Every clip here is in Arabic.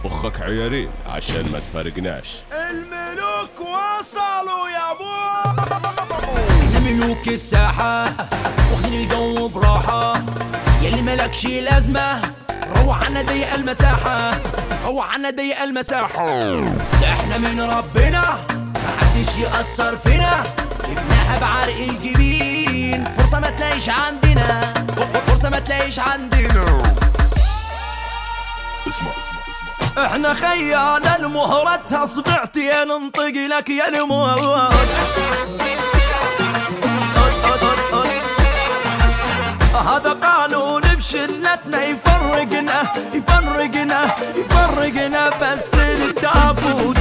بخك عيارين عشان ما تفرقناش. الملوك وصلوا يا ابو. احنا ملوك الساحة واخدين الجو براحة، يلي ملكش لازمة روح عنا ضيق المساحة، روح عنا ضيق المساحة. ده احنا من ربنا محدش يأثر فينا، جبناها بعرق الجبين، فرصة ما تلاقيش عندنا، فرصة ما تلاقيش عندنا. اسمع احنا خيال المهرتها صبعتين انطق لك يا المهرت. هذا قانون بشلتنا يفرقنا يفرقنا يفرقنا بس التابوت.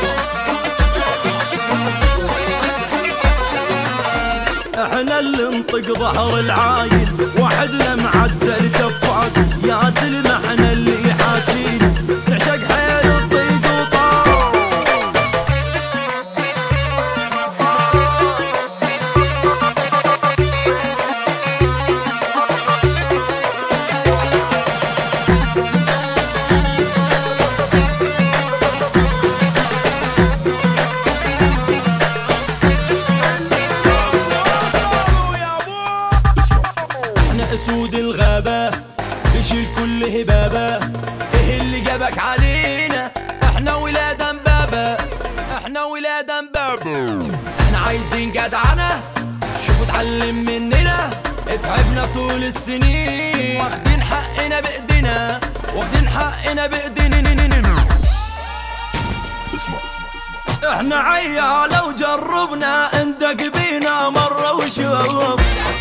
احنا اللي نطق ظهر العايل، وحدنا معدل كفاك يا زلمه، احنا اللي حاكين نعشق حيل الطيق وطار. اسود الغابة بيشيل كل هبابة، ايه اللي جابك علينا؟ احنا ولاد امبابة، احنا ولاد امبابة. احنا عايزين جدعنة، شوفوا اتعلم مننا، اتعبنا طول السنين، واخدين حقنا بايدينا، واخدين حقنا بايدينا. احنا عيال وجربنا اندق بينا مرة وشوف.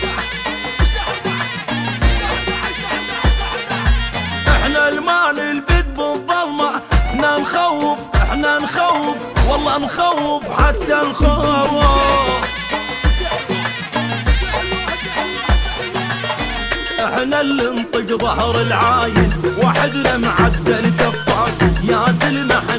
احنا المان البد بالظلمة، احنا نخوف، احنا نخوف والله نخوف حتى نخوف. احنا اللي نطق ظهر العايل، وحدنا معدل كفاك يا زلمة.